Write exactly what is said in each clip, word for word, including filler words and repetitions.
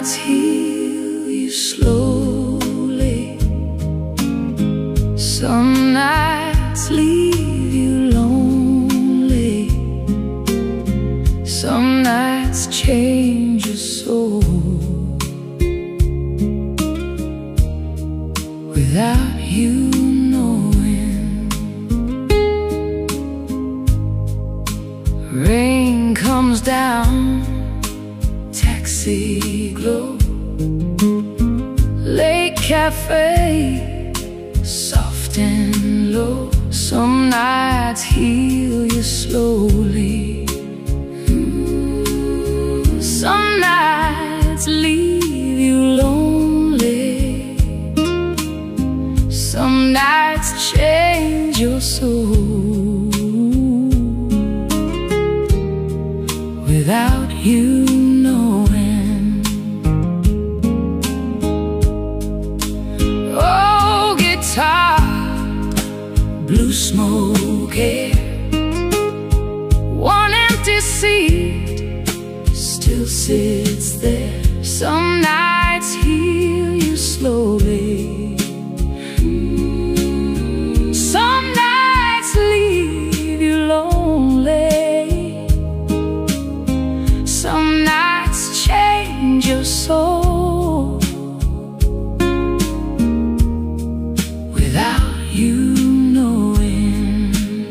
nights heal you slowly, some nights leave you lonely, some nights change your soul without you knowing. Rain comes down, taxi glow, lake cafe, soft and low. Some nights heal you slowly, some nights leave you lonely, some nights change your soul without you knowing. Oh, guitar, blue smoke hair, one empty seat still sits there. Some nights heal you slowly, some nights leave you lonely, some nights change your soul without you knowing.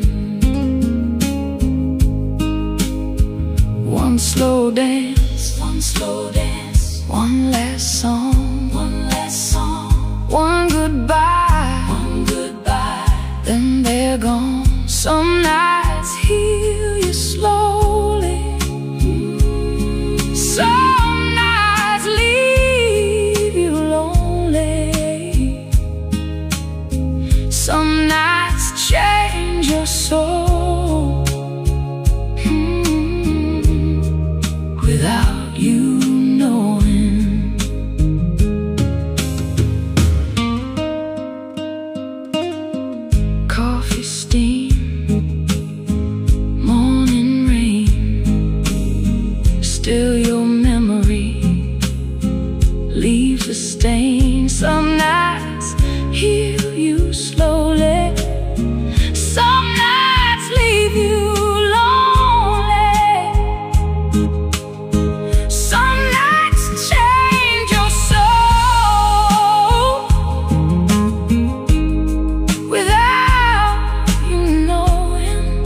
One slow dance, one slow dance, one last song, one last song, one goodbye, one goodbye, then they're gone. Some nights heal you slowly, some nights leave you lonely, some nights change your soul mm, without you knowing. Coffee steam, morning rain, still your memory leaves a stain. Some nights heal you slowly, some nights leave you lonely, some nights change your soul without you knowing.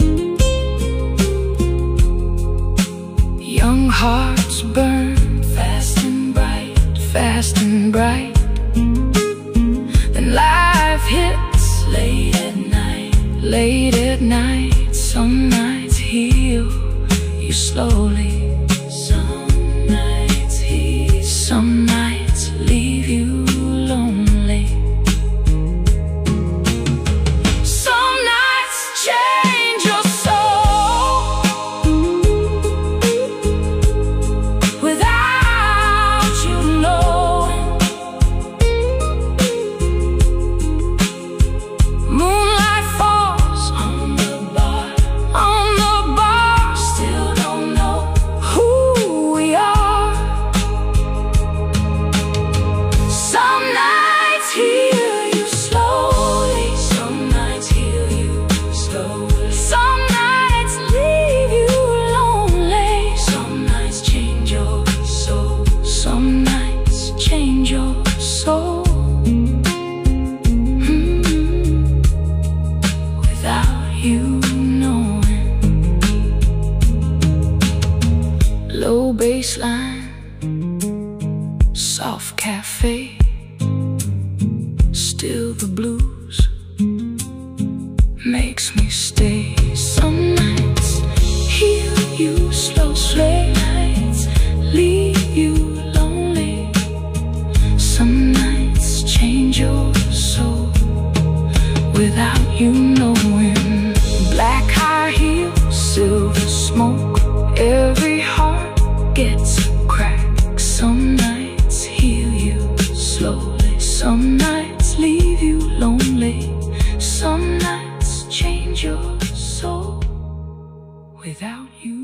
Young hearts burn fast and bright, fast and bright. Then life hits late at night, late at night. Some nights heal you slowly, some nights heal, some nights leave you lonely, some nights change your soul without you knowing. Moonlight falls on the bar, on the bar, still don't know who we are. Some nights heal you slowly, some nights heal you slowly, some nights leave you lonely, some nights change your soul, some nights change your soul mm, without you knowing. Low baseline, soft cafe, still the blues makes me stay. Some nights heal you slow, some nights leave you lonely, some nights change your soul without you knowing. Black high heels, silver smoke, every heart gets a crack. Some nights heal you slowly, some nights leave you lonely, some nights change your soul without you.